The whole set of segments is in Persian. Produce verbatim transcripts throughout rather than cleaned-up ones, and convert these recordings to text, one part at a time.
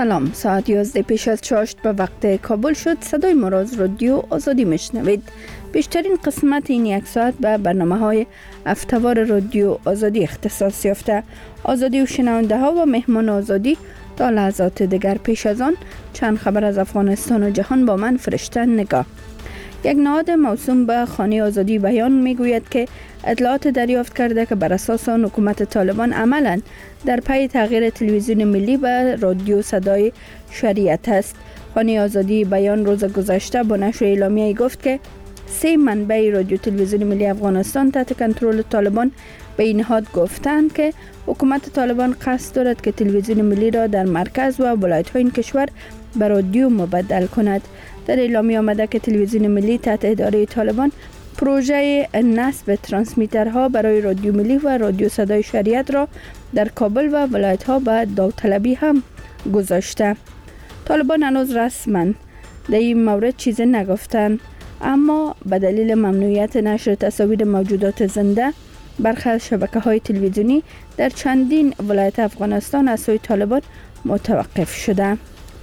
سلام، ساعت یازده پیش از چاشت به وقت کابل شد. صدای ما را از رادیو آزادی میشنوید. بیشترین قسمت این یک ساعت به برنامه های هفته‌وار رادیو آزادی اختصاص یافته. آزادی و شنونده ها و مهمان آزادی تا لحظات دیگر. پیش از آن چند خبر از افغانستان و جهان با من فرشته نگاه. یک نهاد موسوم به خانه آزادی بیان میگوید که اطلاعات دریافت کرده که بر اساس آن حکومت طالبان عملاً در پی تغییر تلویزیون ملی به رادیو صدای شریعت است. خانه آزادی بیان روز گذشته با نشر اعلامیه‌ای گفت که سه منبع رادیو تلویزیون ملی افغانستان تحت کنترل طالبان به این نهاد گفتند که حکومت طالبان قصد دارد که تلویزیون ملی را در مرکز و ولایت‌های این کشور به رادیو مبدل کند. در اعلامیه آمده که تلویزیون ملی تحت اداره طالبان پروژه نصب ترانسمیترها برای رادیو ملی و رادیو صدای شریعت را در کابل و ولایت‌ها به داوطلبی هم گذاشته. طالبان هنوز رسما در این مورد چیزی نگفتند، اما به دلیل ممنوعیت نشر تصاویر موجودات زنده برخی از شبکه‌های تلویزیونی در چندین ولایت افغانستان از سوی طالبان متوقف شده.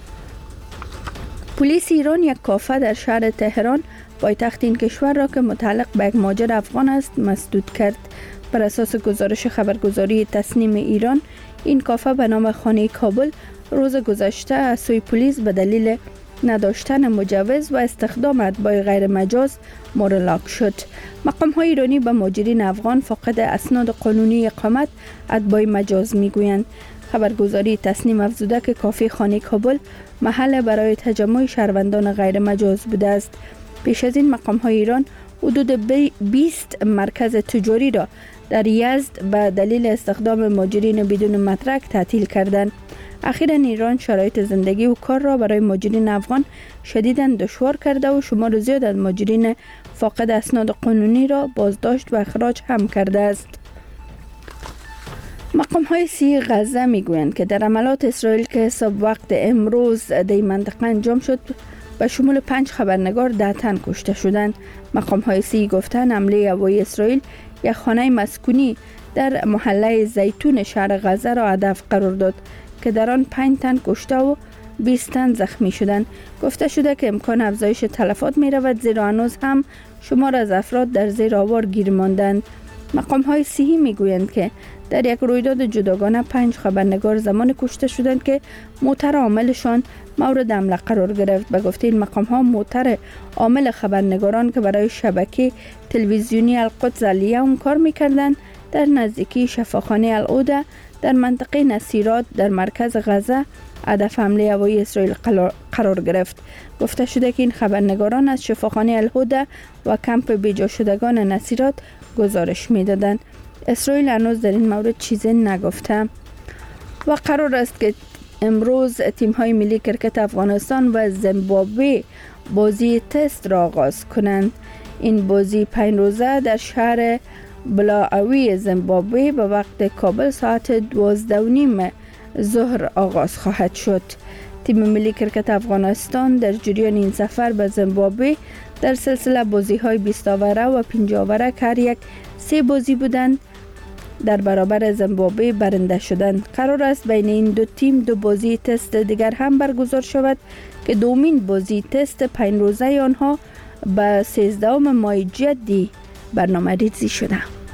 پلیس ایران یک کافه در شهر تهران پایتخت این کشور را که متعلق به یک مهاجر افغان است مسدود کرد. بر اساس گزارش خبرگزاری تسنیم ایران، این کافه به نام خانه کابل روز گذشته از سوی پلیس به دلیل نداشتن مجوز و استخدام اتباع غیر مجاز مورلاک شد. مقام های ایرانی به مهاجرین افغان فاقد اسناد قانونی اقامت اتباع مجاز میگویند. خبرگزاری تسنیم افزوده که کافه خانه کابل محل برای تجمع شهروندان غیر مجاز بوده است. پیش از این مقام های ایران حدود بیست مرکز تجاری را در یزد به دلیل استخدام مهاجرین بدون مدرک تعطیل کردند. اخیراً ایران شرایط زندگی و کار را برای مهاجرین افغان شدیداً دشوار کرده و شمار زیاد از مهاجرین فاقد اسناد قانونی را بازداشت و اخراج هم کرده است. مقام های سی غزه میگویند که در عملات اسرائیل که حساب وقت امروز در این منطقه انجام شد به شمول پنج خبرنگار ده تن کشته شدند. مقام های سی گفتند حمله هوایی اسرائیل یک خانه مسکونی در محله زیتون شهر غزه را هدف قرار داد که در آن پنج تن کشته و بیست تن زخمی شدند. گفته شده که امکان افزایش تلفات می رود زیرا هنوز هم شمار از افراد در زیر آوار گیر ماندند. مقام های صحی می گویند که در یک رویداد جداگانه پنج خبرنگار زمان کشته شدند که موتر عاملشان مورد حمله قرار گرفت. به گفته این مقام ها موتر عامل خبرنگاران که برای شبکه تلویزیونی القدس الیوم کار می‌کردند در نزدیکی شفاخانه العوده در منطقه نصیرات در مرکز غزه هدف حمله هوایی اسرائیل قرار گرفت. گفته شده که این خبرنگاران از شفاخانه العوده و کمپ بیجا شدگان نصیرات گزارش می‌دادند. اسرائیل هنوز در این مورد چیزی نگفته و قرار است که امروز تیم‌های ملی کرکت افغانستان و زیمبابوه بازی تست را آغاز کنند. این بازی پنج روزه در شهر بلاوی زیمبابوه به وقت کابل ساعت دوازده و نیم ظهر آغاز خواهد شد. تیم ملی کرکت افغانستان در جریان این سفر به زیمبابوه در سلسله بازی‌های بیست اوره و پنجاه اوره که هر یک سه بازی بودند در برابر زیمبابوه برنده شدند. قرار است بین این دو تیم دو بازی تست دیگر هم برگزار شود که دومین بازی تست پنج روزه آنها به سیزدهم ماه جدی برنامه ریزی شده.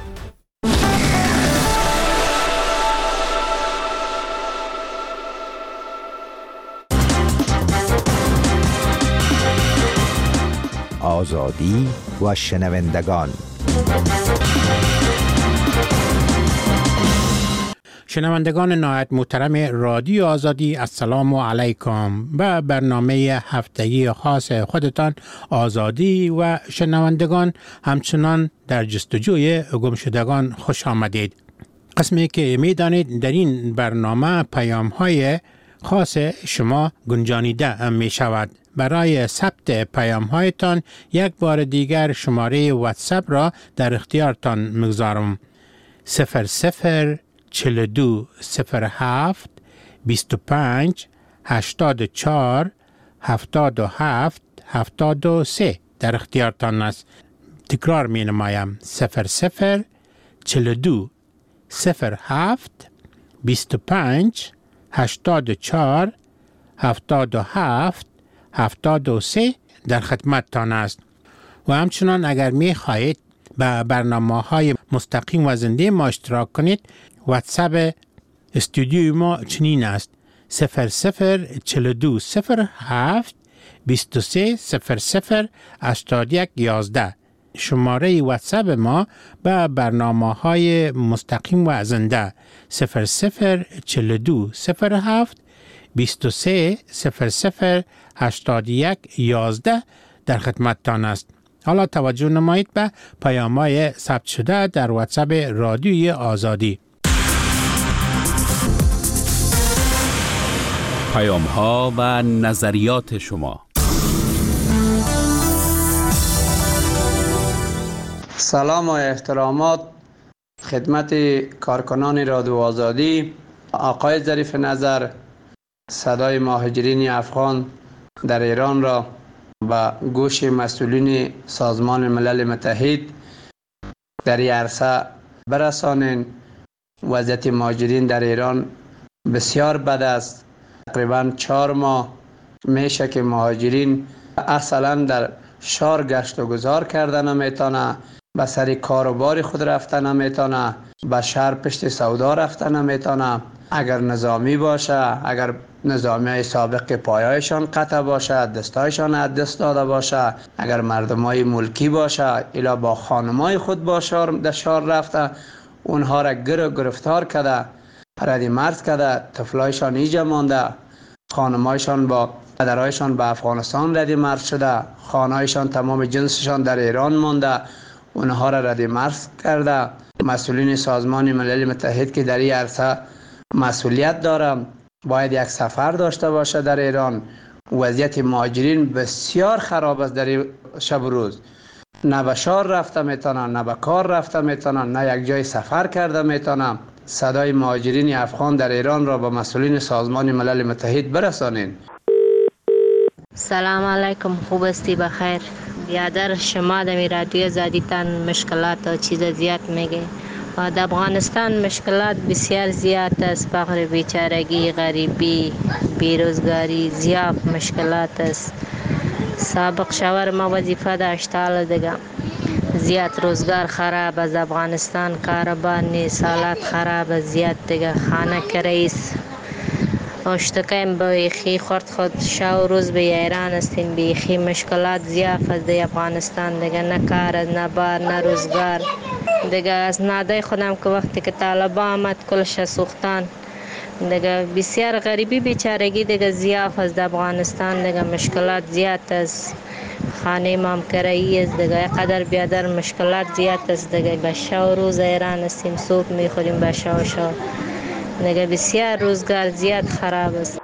آزادی و شنوندگان. شنوندگان نهایت محترم رادیو آزادی، السلام علیکم. به برنامه هفتگی خاص خودتان آزادی و شنوندگان همچنان در جستجوی گمشدگان خوش آمدید. قسمی که میدانید در این برنامه پیام های خاص شما گنجانیده می شود. برای ثبت پیام هایتان یک بار دیگر شماره واتساپ را در اختیارتان میگذارم. صفر صفر چهل و دو صفر هفت بیست و پنج هشتاد و چهار هفتاد و هفت هفتاد و سه در اختیارتان است. تکرار می نمایم. صفر صفر چهل و دو صفر هفت بیست و پنج هشتاد و چهار هفتاد و هفت هفتاد و سه در خدمتتان است. و همچنان اگر می خواهید به برنامه های مستقیم و زنده ما اشتراک کنید، واتساپ استودیوی ما چنین است: صفر صفر چهل و دو صفر هفت بیست و سه صفر صفر هشتاد و یک یازده. شماره واتساپ ما به برنامه های مستقیم و زنده صفر صفر چهل و دو صفر هفت بیست و سه صفر صفر هشتاد و یک یازده در خدمتتان است. حالا توجه نمایید به پیام‌های ثبت شده در واتساپ رادیوی آزادی. پیام‌ها و نظریات شما. سلام و احترامات خدمت کارکنان رادیو آزادی. آقای ظریف نظر، صدای مهاجرین افغان در ایران را به گوش مسئولین سازمان ملل متحد در این عرصه برسانین. وضعیت مهاجرین در ایران بسیار بد است. تقریبا چهار ماه میشه که مهاجرین اصلا در شهر گشت و گذار کردن نمیتونه، به سر کاروبار خود رفتن نمیتونه، به شهر پشت سودا رفتن نمیتونه. اگر نظامی باشه، اگر نظامی های سابق پایایشان قطع باشه، دستایشان از دست داده باشه، اگر مردم های ملکی باشه الا با خانمای خود با شهر در شهر رفته، اونها را گر گرفتار کرده، ردی مرز کرده، طفلایشان ایجا مانده، خانمایشان با پدرایشان به افغانستان ردی مرز شده، خانهایشان تمام جنسشان در ایران مانده، اونها را ردی مرز کرده. مسئولین سازمان ملل متحد که در این عرصه مسئولیت دارم باید یک سفر داشته باشه در ایران. وضعیت مهاجرین بسیار خراب است در شب و روز. نه به شهر رفته میتونن، نه به کار رفته میتونن، نه یک جای سفر کرده میتونن. صدای مهاجرین افغان در ایران را به مسئولین سازمان ملل متحد برسانین. سلام علیکم، خوب استی؟ بخیر. بیادر شما در رادیو زادیتان مشکلات و چیز زیاد میگه. در افغانستان مشکلات بسیار زیاد است. فقر، بیچارگی، غریبی، بیروزگاری، زیاد مشکلات است. سابق شوهر ما وظیفه داشته، حالا دیگه زیاد روزگار خراب از افغانستان، کاروبار نیست، حالات خراب است زیاد دیگه. خانه کریس اشتکیم بیخی خورد خود شو روز به ایران استین. بیخی مشکلات زیاد است در افغانستان دیگه. نه کار، نه بار، نه روزگار دیگه. از نادای خودم که وقتی که طالبا آمد کلش سوختان دیگه. بسیار غریبی بیچارگی دیگه زیاد است در افغانستان دیگه. مشکلات زیاد است. خانه مام کرایی است دیگه. قدر بیادر مشکلات زیاد است دیگه. به شو روز ایران استیم، صبح میخوریم به شو شو دیگه. بسیار روزگار زیاد خراب است.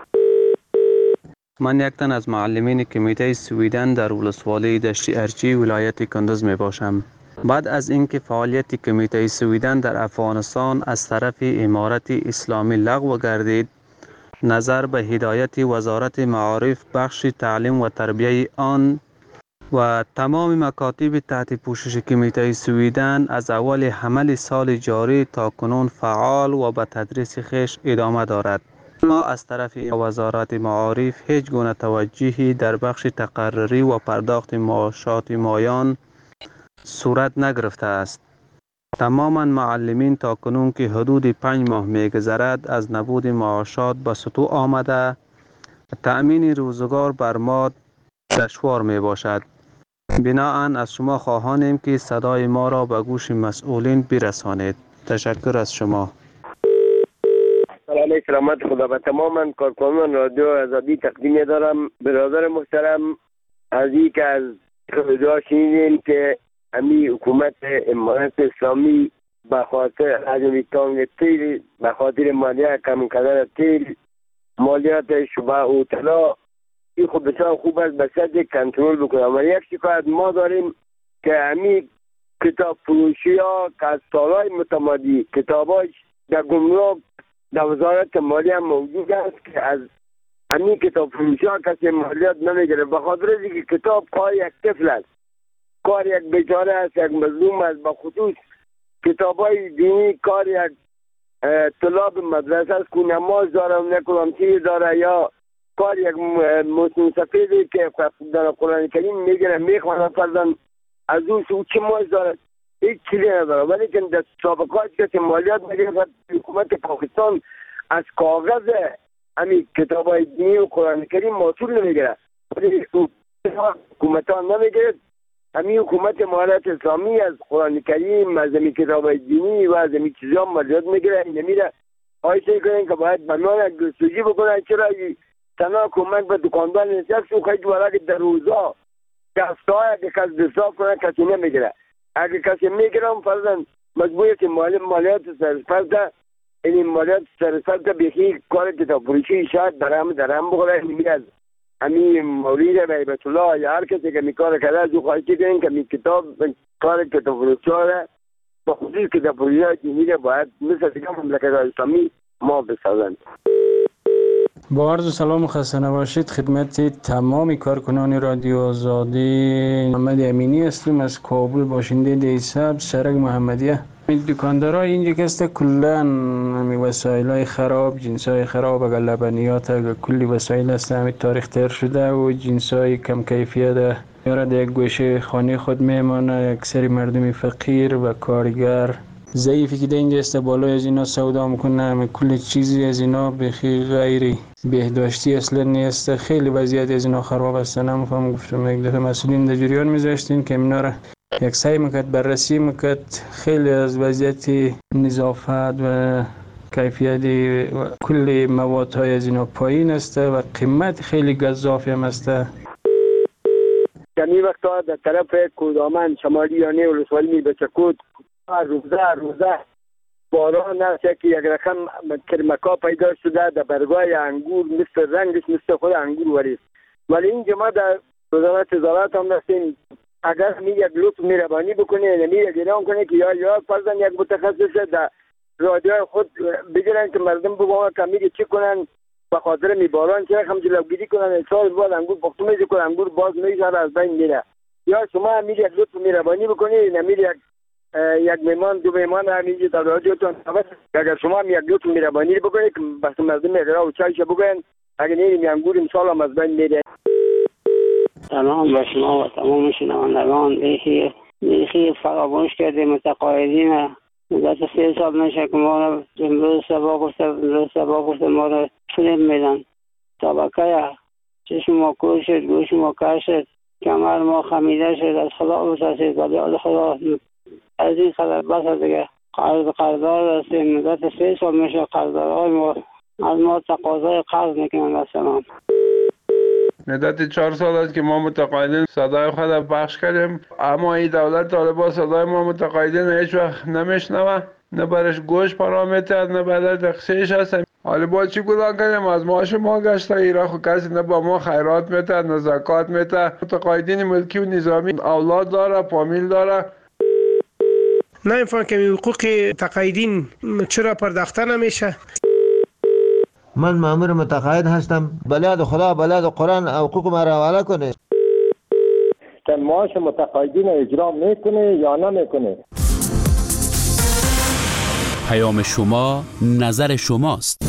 من یک تن از معلمین کمیته سویدن در ولسوالی دشت ارچی ولایت کندز می باشم. بعد از اینکه فعالیت کمیته سویدن در افغانستان از طرف امارت اسلامی لغو گردید، نظر به هدایت وزارت معارف بخش تعلیم و تربیه آن و تمام مکاتب تحت پوشش کمیته سویدن از اول حمل سال جاری تا کنون فعال و به تدریس خویش ادامه دارد. ما از طرف وزارت معارف هیچ گونه توجهی در بخش تقرری و پرداخت معاشات مایان صورت نگرفته است. تماما معلمین تا کنون که حدود پنج ماه میگذرد از نبود معاشات به سطوح آمده، تأمین روزگار بر ما دشوار می باشد. بناهن از شما خواهانیم که صدای ما را به گوش مسئولین برسانید. تشکر از شما. سلام، سلامت خدا به تماما کارکنان رادیو آزادی تقدیم دارم. برادر محترم، از این که از خدا شنیدیم که امی حکومت امارت اسلامی به خاطر حجم تانگ تیل، به خاطر مالیات کم کردن تیل، مالیات شبه و طلا، این خود بسیار خوب است به سطح کنترل بکنم. و یک شکایت ما داریم که امی کتاب فروشی ها که از سالهای متمادی کتاباش در گمرک در وزارت مالیه موجود است که از امی کتاب فروشی ها کسی مالیات نمیگیره، به خاطر اینکه کتاب کار یک طفل است، کار یک بیچاره است، یک مظلوم است. به خصوص کتاب های دینی کار یک طلاب مدرسه است که نماز داره و نکنم چیز داره یا کار یک مسلم سفیدی که در قرآن کریم میگیره میخوانه فرزن از اون سو چه موز دارد هیچ چیزی نداره، ولی که در سابقات که مالیات میگیره حکومت پاکستان از کاغذ همین کتاب های دینی و قرآن کریم محصول نمیگیره، ولی حکومت ها نمیگیره. همین حکومت مالیات اسلامی از قرآن کریم، از همین کتاب های دینی و از همین چیزا مالیات میگیره. نمیره آیسته کنن که باید بنان جستجو بکنن چرا تنها کمک به دکاندار نیست و خیلی دواره که در روزا دستا اگه کس دستا کنن کسی نمیگیره. اگه کسی میگیرم فرزن مجبوری که مالیات سرسفرده این مالیات سرسفرده بیخی کار کتاب فروشی شاید درهم درهم بخوره. نمیاد همین مولید بیبت الله یا هر کسی که می کار کرده از او خواهی کنین که می کتاب کار کتاب فروشی ها با خصوص کتاب فروشی ها دینی باید مثل دیگه مملکت اسلامی ما بسازند. با عرض سلام و خسته نباشید خدمت تمام کارکنان رادیو آزادی. محمد امینی هستم از کابل، باشنده دیساب سرک محمدیه. دکاندارای اینجا که است کلن همی وسایل های خراب، جنس های خراب، اگر لبنیات اگر کلی وسایل است همی تاریخ تر شده و جنس های کم کیفیت یارد یک گوشه خانه خود میمانه. اکثر مردم فقیر و کارگر ضعیفی که در اینجا است بالای از اینا سودا میکنه، همه کل چیزی از اینا بخی غیری بهداشتی اصلا نیست. خیلی وضعیت از اینا خراب است. نمیفهم گفتم یک دفعه مسئولین در جریان میذاشتین که اینا را یک سعی میکرد بررسی میکرد. خیلی از وضعیت نظافت و کیفیت و کل مواد های از اینا پایین است و قیمت خیلی گزافی هم است. کمی وقتا در طرف کودامن شمالی یانه و رسوالی می بچکود روزه روزه باران است که یک رقم کرمکا پیدا شده در برگای انگور مثل رنگش مثل خود انگور وریست. ولی اینجا ما در وزارت تجارت هم دستیم اگر می یک لطف مهربانی بکنه نمی یک اعلام کنه که یا یا فرضاً یک متخصص در رادیو خود بگیرن که مردم بگوان که میگه چی کنن به خاطر می باران چه رقم جلوگیری کنن سال بعد انگور پختو میشه کنن انگور باز میشه از بین میره. یا شما می یک لطف مهربانی بکنه نمی یک یک میمان دو میمان همیشه در رادیوتون اگر شما هم یک لطف مهربانی بکنید که بس مردم اقرا و چایش بگوین اگر نیریم انگور امسال هم از بین میره. سلام به شما و تمام شنوندگان. بیخی بیخی فراموش کردیم متقاعدین مدت سه سال نشه که ما رو امروز سبا گفته امروز سبا گفته ما رو فیلم میدن. طبقه چشم ما کور شد، گوش ما کر شد، کمر ما خمیده شد. از خدا متاسف ولی از خدا از این خبر بس دیگه قرض قرضدار هستیم. مدت سه سال میشه قرضدارهای ما از ما تقاضای قرض میکنن. السلام. مدت چهار سال است که ما متقاعدین صدای خود پخش کردیم، اما این دولت طالبان صدای ما متقاعدین هیچ وقت نمیشنوه، نه برش گوش پرامیتر نه بدر تقصیرش هست. حالا با چی گناه کنیم؟ از معاش ما گشته ایران خود کسی نه با ما خیرات میته نه زکات میته. متقاعدین ملکی و نظامی اولاد داره، فامیل داره. نمیفهم که حقوق تقاعدین چرا پرداخته نمیشه؟ من مأمور متقاعد هستم، بلاد خدا بلاد قرآن حقوق ما را حواله کنه. که معاش متقاعدین اجرا میکنه یا نمیکنه؟ پیام شما نظر شماست.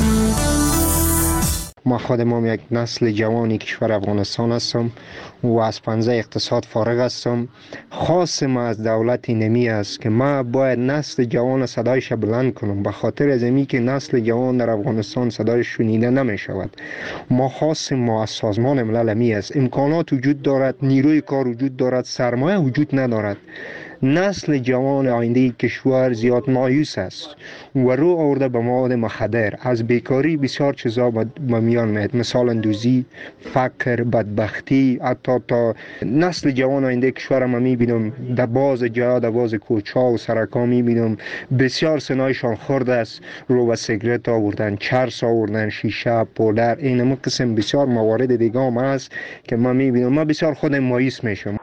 ما خودم یک نسل جوانی کشور افغانستان هستم و از پنجه اقتصاد فارغ هستم. خاص ما از دولت نمی است که ما باید نسل جوان صدایش بلند کنم، به خاطر از اینکه که نسل جوان در افغانستان صدایش شنیده نمی شود. ما خاص ما از سازمان ملل می است. امکانات وجود دارد، نیروی کار وجود دارد، سرمایه وجود ندارد. نسل جوان آینده کشور زیاد مایوس است و رو آورده به مواد مخدر. از بیکاری بسیار چیزا به میان میاد، مثال اندوزی، فقر، بدبختی. حتی تا نسل جوان آینده کشور ما میبینم در باز جا در باز کوچه و سرکا میبینم بسیار سنایشان خورده است. رو به سیگرت آوردن، چرس آوردن، شیشه، پودر، این قسم بسیار موارد دیگه هم هست که ما میبینم. ما بسیار خود مایوس میشم.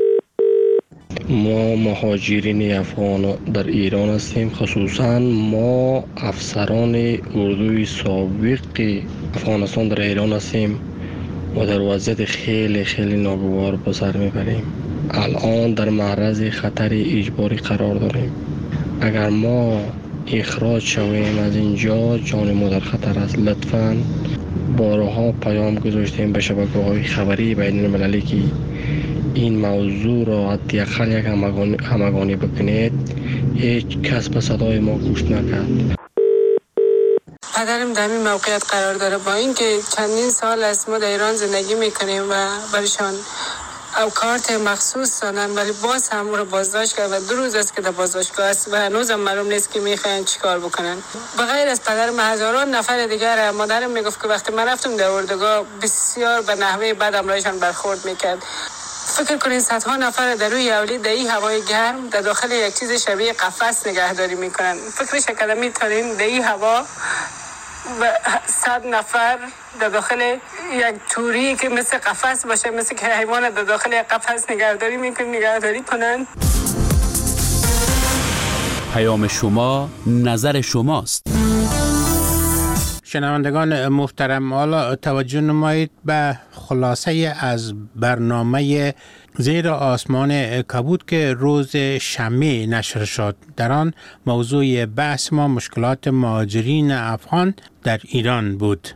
ما مهاجرین افغان در ایران هستیم، خصوصا ما افسران اردوی سابق افغانستان در ایران هستیم و در وضعیت خیلی خیلی ناگوار به سر میبریم. الان در معرض خطر اجباری قرار داریم. اگر ما اخراج شویم از اینجا جان ما در خطر است. لطفاً بارها پیام گذاشتیم به شبکه‌های خبری بین المللی که این موضوع را حداقل یک همگانی, همگانی بکنید. هیچ کس به صدای ما گوش نکرد. پدرم در این موقعیت قرار داره، با اینکه چندین سال است ما در ایران زندگی میکنیم و برشان او کارت مخصوص دادن، ولی باز هم او را بازداشت کرد و دو روز است که در بازداشتگاه است و هنوز هم معلوم نیست که میخواین چیکار بکنن. بغیر از پدرم هزاران نفر دیگر. مادرم میگفت که وقتی من رفتم در اردوگاه بسیار به نحوه بد همراهشان برخورد میکرد. فکر کنین صدها نفر در روی اولی در این هوای گرم در داخل یک چیز شبیه قفس نگهداری میکنن. فکرش کردم میتونین در این هوا و صد نفر در داخل یک توری که مثل قفس باشه، مثل که حیوان در داخل یک قفس نگهداری میکنن نگهداری کنن. پیام شما، نظر شماست. شنوندگان محترم، حالا توجه نمایید به خلاصه از برنامه زیر آسمان کبود که روز شنبه نشر شد. در آن موضوع بحث ما مشکلات مهاجرین افغان در ایران بود.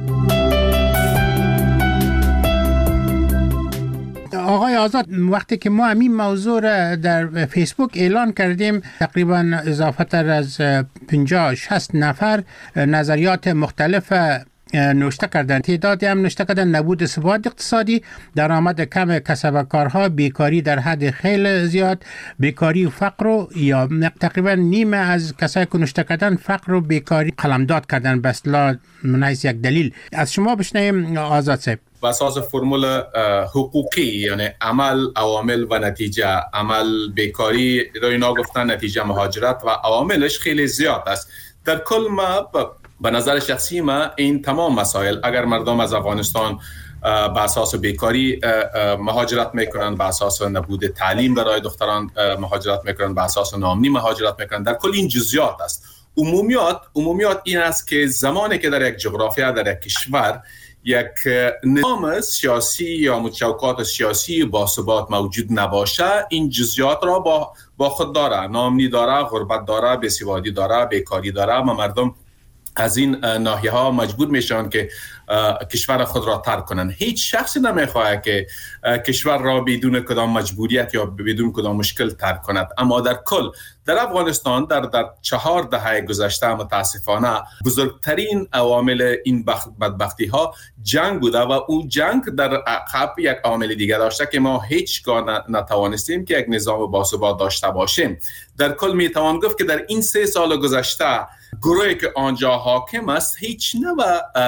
آقای آزاد، وقتی که ما همین موضوع را در فیسبوک اعلان کردیم، تقریبا اضافه تر از پنجاه شصت نفر نظریات مختلف نوشته کردن. تعدادی هم نوشته کردن نبود ثبات اقتصادی، درآمد کم کسب و کارها، بیکاری در حد خیلی زیاد، بیکاری و فقر و یا تقریبا نیمه از کسایی که نوشته کردن فقر و بیکاری قلمداد کردن به اصطلاح من حیث یک دلیل. از شما بشنویم آزاد صاحب. و اساس فرمول حقوقی، یعنی عمل، عوامل و نتیجه. عمل بیکاری رو اینا گفتن، نتیجه مهاجرت و عواملش خیلی زیاد است. در کل ما به نظر شخصی ما این تمام مسائل، اگر مردم از افغانستان به اساس بیکاری مهاجرت میکنن، به اساس نبود تعلیم برای دختران مهاجرت میکنن، به اساس ناامنی مهاجرت میکنن، در کل این جزئیات است. عمومیات عمومیات این است که زمانی که در یک جغرافیا، در یک کشور یک نظام سیاسی یا متشوکات سیاسی باثبات موجود نباشه، این جزئیات را با با خود داره. ناامنی داره، غربت داره، بیسوادی داره، بیکاری داره و مردم از این ناحیه ها مجبور میشن که کشور خود را ترک کنن. هیچ شخصی نمیخواد که کشور را بدون کدام مجبوریت یا بدون کدام مشکل ترک کند. اما در کل در افغانستان در در چهار دهه گذشته متاسفانه بزرگترین عوامل این بدبختی ها جنگ بوده و او جنگ در عقب یک عامل دیگه داشته که ما هیچگاه نتوانستیم که یک نظام باثبات داشته باشیم. در کل میتوان گفت که در این سه سال گذشته گروهی که آنجا حاکم است هیچ نوع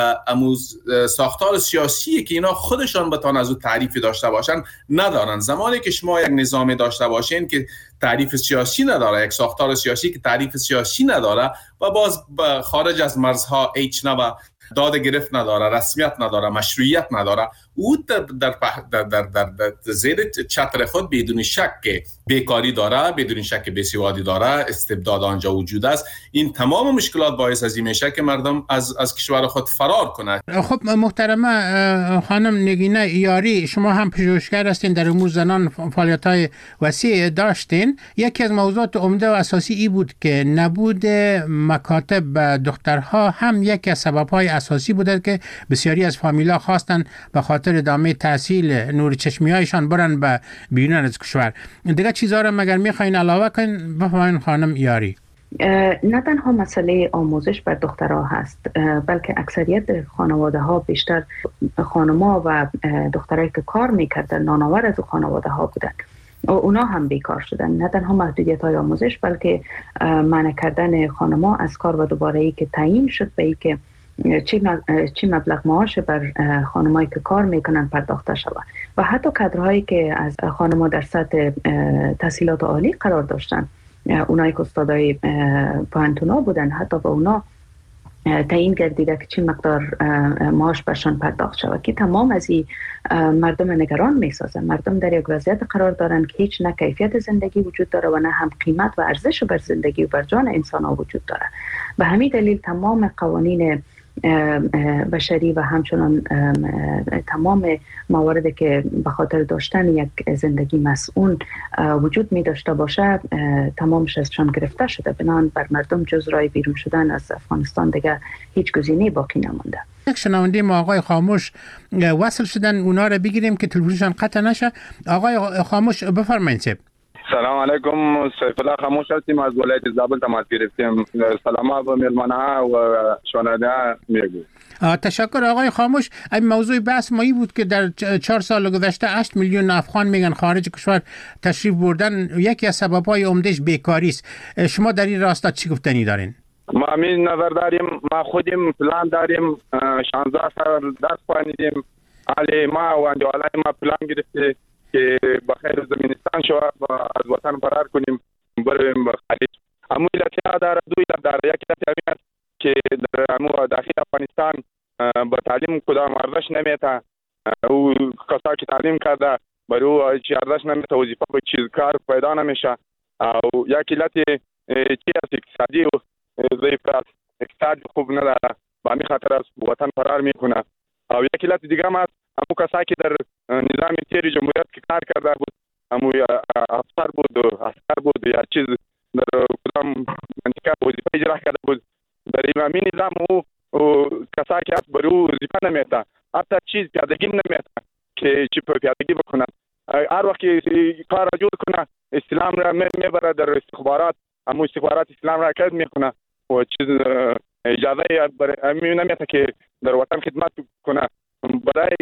اموز ساختار سیاسی که اینا خودشان بتوان از او تعریفی داشته باشن ندارن. زمانی که شما یک نظام داشته باشین که تعریف سیاسی نداره، یک ساختار سیاسی که تعریف سیاسی نداره و باز خارج از مرزها هیچ نوع داد گرفت نداره، رسمیت نداره، مشروعیت نداره، او در در در در, در, در زیر چتر خود بدون شک بیکاری داره، بدون شک بیسوادی داره، استبداد آنجا وجود است. این تمام مشکلات باعث از این میشه که مردم از از کشور خود فرار کنند. خب محترمه خانم نگینه یاری، شما هم پژوهشگر هستین، در امور زنان فعالیت‌های وسیع داشتین. یکی از موضوعات عمده و اساسی ای بود که نبود مکاتب دخترها هم یکی از سبب‌های اساسی بوده که بسیاری از فامیلا خواستن به خاطر ادامه تحصیل نور چشمی‌هایشان برن به بیرون از کشور. دیگه چیزا رو مگر می‌خواین علاوه کنین؟ بفرمایید خانم یاری. نه تنها مسئله آموزش بر دخترها هست، بلکه اکثریت خانواده ها، بیشتر خانم‌ها و دخترایی که کار میکردن نانآور از خانواده ها بودن و اونا هم بیکار شدن. نه تنها محدودیت های آموزش بلکه منع کردن خانم‌ها از کار و دوباره ای که تعیین شد به ای که چی مبلغ معاش بر خانمایی که کار میکنن پرداخته شود و حتی کادرهایی که از خانم‌ها در سطح تحصیلات عالی قرار داشتن، اونایی که استادای پانتونا بودن، حتی به اونا تعیین گردیده که چی مقدار معاش برشان پرداخت شود که تمام از این مردم نگران میسازه. مردم در یک وضعیت قرار دارن که هیچ نه کیفیت زندگی وجود داره و نه هم قیمت و ارزش بر زندگی و بر جان انسان ها وجود داره. به همین دلیل تمام قوانین بشری و همچنان تمام مواردی که به خاطر داشتن یک زندگی مسئول وجود می داشته باشه تمامش ازشان گرفته شده. بنابراین بر مردم جز راه بیرون شدن از افغانستان دیگه هیچ گزینه‌ای باقی نمونده. یک شنونده ما آقای خاموش وصل شدن، اونا رو بگیریم که تلفنشان قطع نشه. آقای خاموش بفرمایید. سلام علیکم، سیف الله خاموش هستیم، از ولایت زابل تماس گرفتیم. سلام به مهمان‌ها و شنونده میگم. تشکر آقای خاموش. این موضوع بحث مایی بود که در چهار سال گذشته هشت میلیون افغان میگن خارج کشور تشریف بردن، یکی از سبب‌های عمدهش بیکاری است. شما در این راستا چی گفتنی دارین؟ ما همین نظر داریم، ما خودیم پلان داریم، شانزده سال درس خوانیدیم، علی ما و اندوالای ما پلان گرفته که بخیر زمینستان شو از وطن فرار کنیم بریم به خارج. اما علت داره، دو علت داره. یک علت همین که در امو داخل افغانستان با تعلیم کدام ارزش نمیته، او کسایی که تعلیم کرده برای او چی ارزش نمیته، وظیفه به چیز کار پیدا نمیشه. او یک علت چی است؟ اقتصادی و ضعیف است، اقتصاد خوب نداره، با همین خاطر از وطن فرار میکنه. او یک علت دیگه هم است، امو کسایی که در نظام تیر جمهوریت که کار کرده بود، امو افسر بود، عسکر بود، یا چیز در کدام منطقه وظیفه اجرا کرده بود، در امامی نظام او کسایی که برای او وظیفه نمیته، حتی چیز پیادگی نمیته که چی پیادگی بکنه. هر وقت کار را جور کنه، اسلام را میبره در استخبارات، امو استخبارات اسلام را کد میکنه و چیز اجازه امی نمیته که در وطن خدمت کنه. برای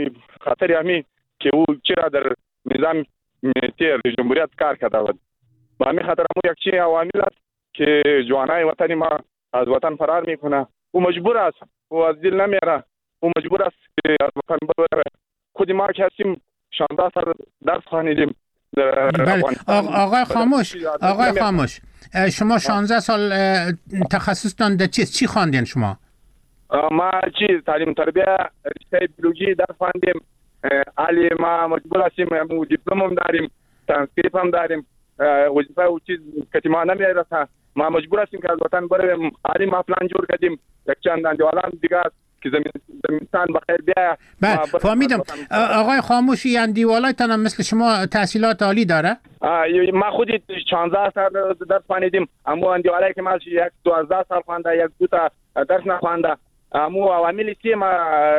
خاطر امی که او چرا در نظام تیر جمهوریت کار کرده بود، با همین خاطر امو یک چی عوامل است که جوانای وطنی ما از وطن فرار میکنه. او مجبور است، او از دل نمیره، او مجبور است که از وطن بره. خود ما که هستیم شانزده سال درس خوانیدیم. بله. آقای خاموش، آقای خاموش شما شانزده سال تخصصتان در چیست؟ چی خواندین شما؟ ما چی تعلیم تربیه رشته بیولوژی درس خواندیم. علی ما مجبور هستیم، مو دیپلم هم داریم، ترانسکریپت هم داریم، وظیفه او چیز که ما نمیرسه، ما مجبور هستیم که از وطن بریم. علی ما پلان جور کردیم، یک چند اندوالان دیگه که زمینستان بخیر بیایه. بله فهمیدم. آقای خاموشی اندیوالایتان هم مثل شما تحصیلات عالی داره؟ ما خودی شانزده سال درس خواندیم، اما اندیوالایی که ما یک دوازده سال خوانده، یک دو تا درس نخوانده. اما عواملی که ما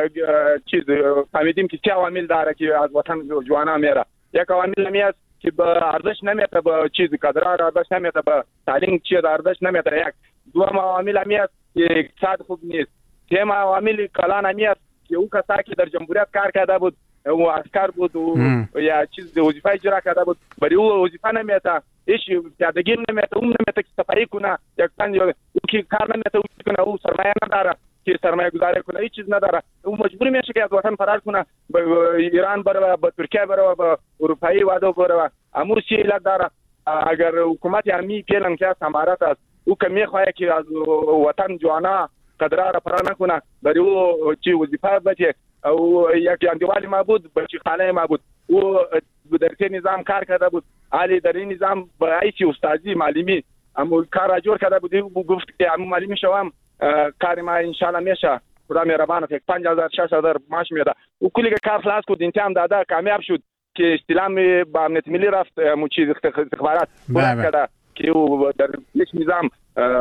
چیز فهمیدیم که چه عوامل داره که از وطن جوانا میره. یک عوامل همی است که به ارزش نمیته، به چیز کادرها ارزش نمیته، به تعلیم چیز ارزش نمیته. یک دوم عوامل همی است که اقتصاد خوب نیست. سوم عوامل کلان همی است که او کسایی که در جمهوریت کار کرده بود، او عسکر بود و یا چیز وظیفه اجرا کرده بود، برای او وظیفه نمیته، هیچ پیادگی نمیته، اون نمیته که صفایی کنه، یک تن او که کار نمیته او کنه، او سرمایه نداره که سرمایه گذاری کنه، هیچ چیز نداره. او مجبور میشه که از وطن فرار کنه، به ایران بره، به ترکیه بره، به اروپایی وادو بره. امور چی علت داره؟ اگر حکومت امی پیلن که سمارت است، او که میخواه که از وطن جوانا قدرها را فرار نکنه، برای او چی وظیفه بده. او یک اندیوالی ما بود، بچی خاله ما بود، او در سه نظام کار کرده بود. علی در این نظام به ایچی استادی معلمی اما کار را جور کرده بود. او گفت که اما معلمی شوم، کار ما انشالله میشه، خدا مهربانه، یک پنج هزار شش هزار معاش میده. او کلی کار خلاص کرد، امتحان داده، کامیاب شد که استلام با امنیت ملی رفت، مو چیز استخبارات پورا کرده که او در یک نظام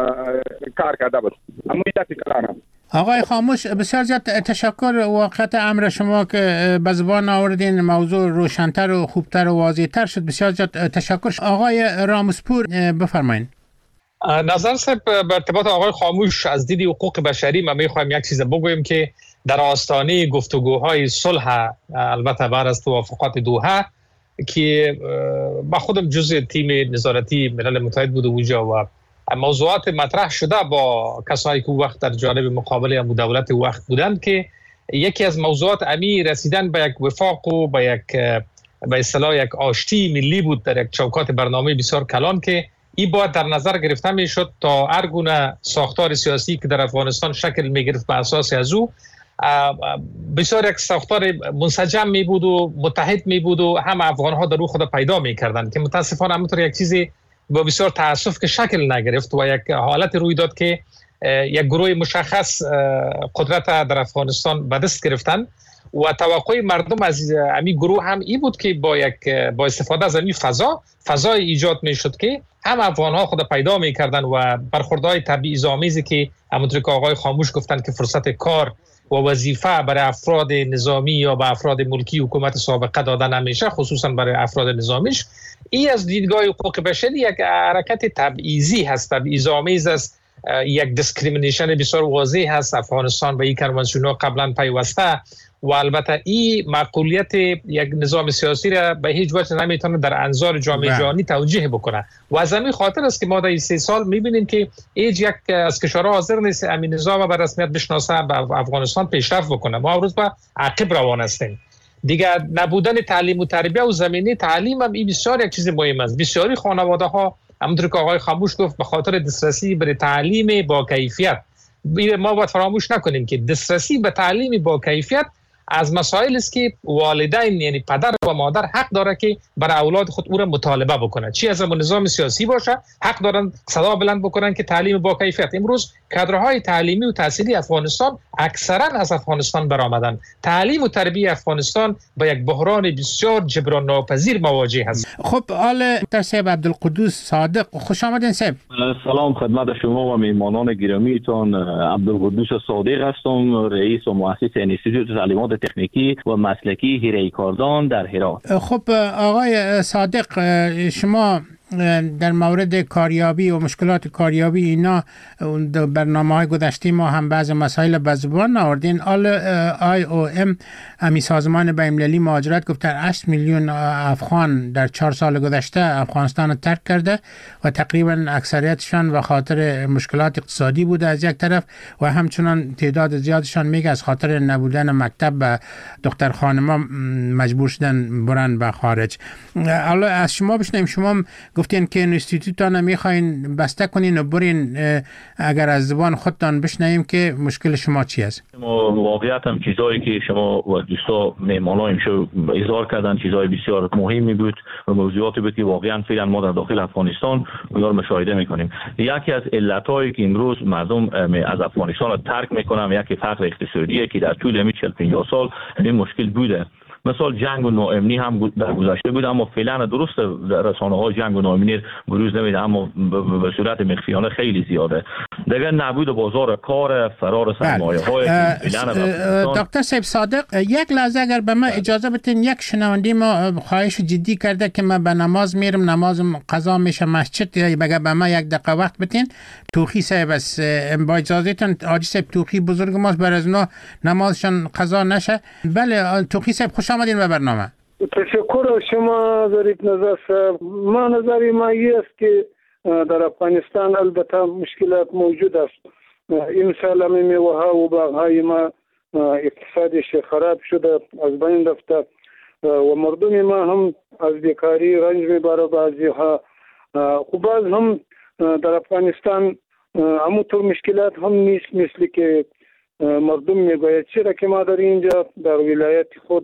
کار کرده بود. اما ایداتی کلانه. آقای خاموش بسیار زیاد تشکر واقعیت امر شما که به زبان آوردین، موضوع روشن‌تر و خوبتر و واضح‌تر شد. بسیار زیاد تشکر. آقای رامسپور بفرمایید. نظر صاحب به ارتباط آقای خاموش از دید حقوق بشری ما میخوایم یک چیز بگویم که در آستانه گفتگوهای صلح، البته بعد از توافقات دوحه که با خودم جزء تیم نظارتی ملل متحد بود اونجا و موضوعات مطرح شده با کسایی که وقت در جانب مقابل امو دولت وقت بودند که یکی از موضوعات امی رسیدن به یک وفاق و به یک به اصطلاح یک آشتی ملی بود در یک چوکات برنامه بسیار کلان که این باید در نظر گرفته میشد تا هر گونه ساختار سیاسی که در افغانستان شکل میگرفت به اساس از او بسیار یک ساختار منسجم می بود و متحد می بود و هم افغان ها در او خود پیدا می کردن که متاسفانه همونطور یک چیزی با بسیار تاسف که شکل نگرفت و یک حالت روی داد که یک گروه مشخص قدرت در افغانستان به دست گرفتن و توقع مردم از امی گروه هم این بود که با یک با استفاده از امی فضا فضای ایجاد می شد که هم افغان ها خود پیدا می کردن و برخوردهای طبیعی آمیزی که همونطور که آقای خاموش گفتن که فرصت کار و وظیفه برای افراد نظامی یا به افراد ملکی حکومت سابقه داده نمیشه، خصوصا برای افراد نظامیش. این از دیدگاه حقوق بشری یک حرکت تبعیضی هست، تبعیض‌آمیز است، یک دیسکریمینیشن بسیار واضح هست. افغانستان به این کنوانسیون قبلا پیوسته و البته این معقولیت یک نظام سیاسی را به هیچ وجه نمیتونه در انظار جامعه جهانی توجیه بکنه و از همین خاطر است که ما در این سه سال میبینیم که هیچ یک از کشورها حاضر نیست همین نظام به رسمیت بشناسه، به افغانستان پیشرفت بکنه. ما امروز به عقب روان هستیم. دیگه نبودن تعلیم و تربیت و زمینه تعلیم هم این بسیار یک چیز مهم است. بسیاری خانواده ها همونطور که آقای خاموش گفت به خاطر دسترسی به تعلیم با کیفیت، ما باید فراموش نکنیم که دسترسی به تعلیم با کیفیت از مسائل است که والدین یعنی پدر و مادر حق داره که برای اولاد خود او را مطالبه بکنه، چی از نظام سیاسی باشه حق دارن صدا بلند بکنن که تعلیم با کیفیت. امروز کادرهای تعلیمی و تحصیلی افغانستان اکثرا از افغانستان برآمدن. تعلیم و تربیت افغانستان با یک بحران بسیار جبران ناپذیر مواجه هست. خب آل صاحب عبدالقدوس صادق، خوش آمدین صاحب. سلام خدمت شما و میهمانان گرامیتان. عبدالقدوس صادق هستم، رئیس و مؤسس انستیتوت تعلیمات تکنیکی و مسلکی حیره کاردان در هرات. خب آقای صادق، شما در مورد کاریابی و مشکلات کاریابی اینا برنامه های گذشته ما هم بعض مسائل به زبان آوردین. آل آی او ام امی سازمان بین‌المللی مهاجرت گفت هشت میلیون افغان در چهار سال گذشته افغانستان رو ترک کرده و تقریبا اکثریتشان به خاطر مشکلات اقتصادی بوده از یک طرف و همچنان تعداد زیادشان میگه از خاطر نبودن مکتب و دختر خانما مجبور شدن برن به خارج. حالا از شما بشنیم، شما گفتین که انستیتوتان میخواین بسته کنین و برین، اگر از زبان خودتان بشنویم که مشکل شما چی است؟ ما واقعیت هم چیزایی که شما و دوستا مهمانان شو اظهار کردن چیزای بسیار مهمی بود و موضوعاتی بود که واقعا فعلا ما در داخل افغانستان اونها رو مشاهده میکنیم. یکی از علتایی که امروز مردم از افغانستان رو ترک میکنن یکی فقر اقتصادیه که در طول همین چهل پنجاه سال این مشکل بوده. مثال جنگ و ناامنی هم در گذشته بود، اما فعلا درست رسانه‌ها جنگ و ناامنی بروز نمیده، اما به صورت مخفیانه خیلی زیاده. دیگه نبود بازار کار، فرار سرمایه‌های فعلا. دکتر صاحب صادق، یک لحظه اگر به من اجازه بدین، یک شنونده ما خواهش جدی کرده که من به نماز میرم، نمازم قضا میشه مسجد، یا به من یک دقیقه وقت بدین. توخی صاحب است، با اجازهتون حاجی صاحب توخی بزرگ ماست، برای از اونا نمازشان قضا نشه. بله توخی صاحب خوش آمدین به برنامه. تشکر از شما ظریف نظر صاحب. ما نظری ما است که در افغانستان البته مشکلات موجود است. این سال هم میوه ها و باغ های ما اقتصادش خراب شده، از بین رفته و مردم ما هم از بیکاری رنج میبره. بعضی ها خب باز هم در افغانستان همونطور مشکلات هم نیست مثل که مردم میگوید. چرا که ما در اینجا در ولایت خود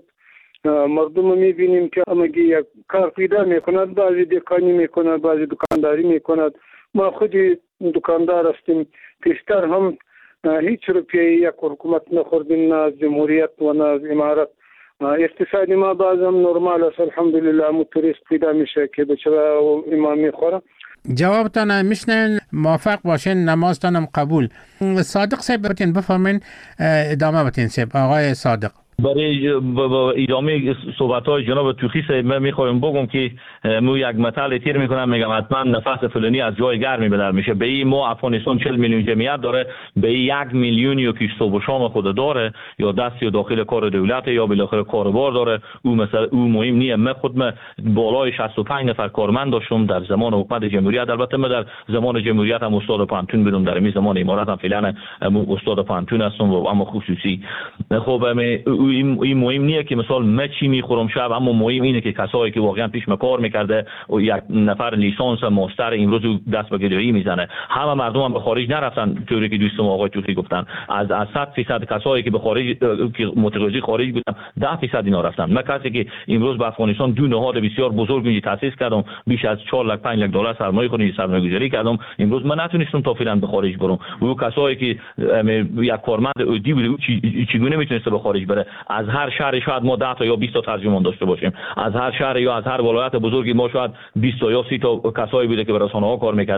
مردم میبینیم که همگی یک کار پیدا میکند، بعضی دکانی میکند، بعضی دکانداری میکند. ما خودی دکاندار هستیم، پیشتر هم هیچ روپیه یک حکومت نخوردیم، نه از جمهوریت و نه از امارت. اقتصادی ما بعضم نرمال است الحمدلله. مو توریست پیدا میشه که بچه و امام میخوره. جوابتان میشنن، موافق باشین، نمازتانم قبول. صادق صاحب بتین بفرمین، ادامه بتین صاحب. آقای صادق برای ادامه صحبت‌های جناب توخی صاحب من می‌خوایم بگم که مو یک مثال تیر می‌کنم، میگم حتما نفس فلانی از جای گرمی بدر میشه. به این ما افغانستان چهل میلیون جمعیت داره، به یک میلیون یا که صبح و شام خود داره، یا دست یا داخل کار دولت یا بالاخره کاروبار داره. او مثلا او مهم نیه. من خود من بالای شصت و پنج نفر کارمند داشتم در زمان حکومت جمهوریت. البته من در زمان جمهوریت هم استاد پانتون بودم، در این زمان امارات هم فعلا استاد پانتون هستم و اما خصوصی. خب این این مهم نیه که مثلا من چی میخورم شب، اما مهم اینه که کسایی که واقعا پیش ما کار میکرده و یک نفر لیسانس ماستر امروز دست به گدایی میزنه. همه مردم هم به خارج نرفتن، طوری که دوستم آقای توخی گفتن. از از صد درصد کسایی که به خارج که متقاضی خارج بودن ده درصد اینا رفتن. من کسی که امروز به افغانستان دو نهاد بسیار بزرگ تاسیس کردم، بیش از چهار لاک پنج لاک دلار سرمایه خونی سرمایه گذاری کردم، امروز من نتونستم تا فعلا به خارج برم. و کسایی که یک کارمند عادی بود چگونه میتونسته به خارج بره؟ از هر شهر شاید ما ده تا یا بیست تا ترجمان داشته باشیم، از هر شهر یا از هر ولایت بزرگی ما شاید بیست تا یا سی تا کسایی بوده که به رسانه‌ها کار میکرد.